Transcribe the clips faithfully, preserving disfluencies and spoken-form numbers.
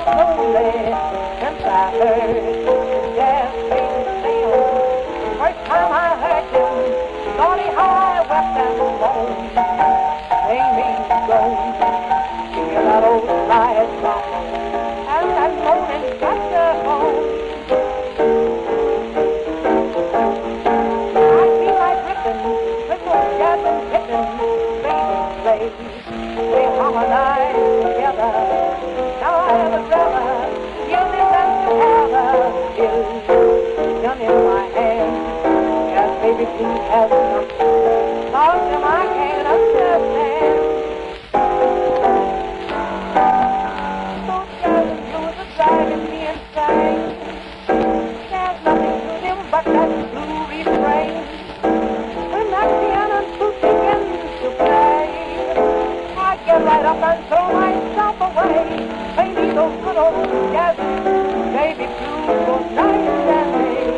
lonely since I heard the jazz baby sing. First time I heard him, Lordy, how I wept and moaned. Made me go hear that old riot song, and that moaning got the home. I feel like ripping with those jazz and pippin' baby plays. They harmonize together. Now I would rather hear this than to have a pill gun in my hand. Yes, baby, please have some thoughts that I can't understand. Those jazz and blues are driving me insane. There's nothing to them but that blue refrain. When that piano begins to play, I get right up and throw myself away. Play me those good old jazz, baby blues, so nice and day.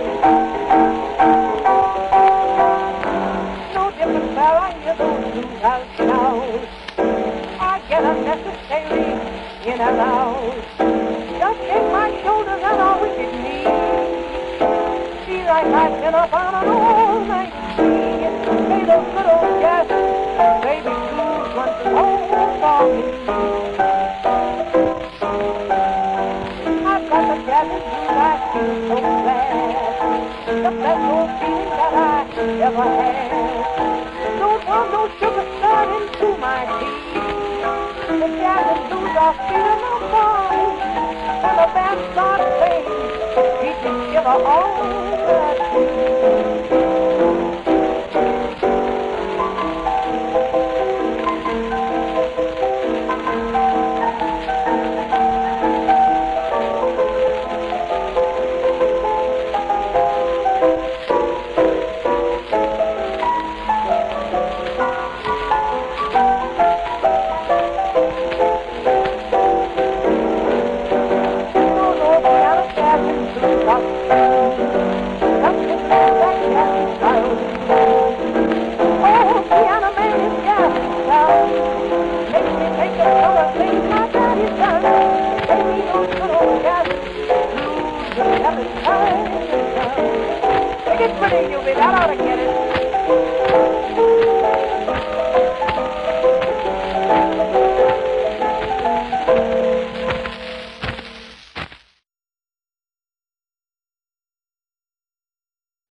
No different where I hear those blues out loud. I get unnecessary in and out. Just shake my shoulders and I'll wicked me. Feel like I've been up on an all-night spree. Play those good old jazz, baby blues, once more for me. I've got the jazz and blues, I feel so glad. The best old feeling that I ever had. Don't want no sugar stirred into my tea. The jazz and blues are feeling my body. When the band starts playing, we can give her all that we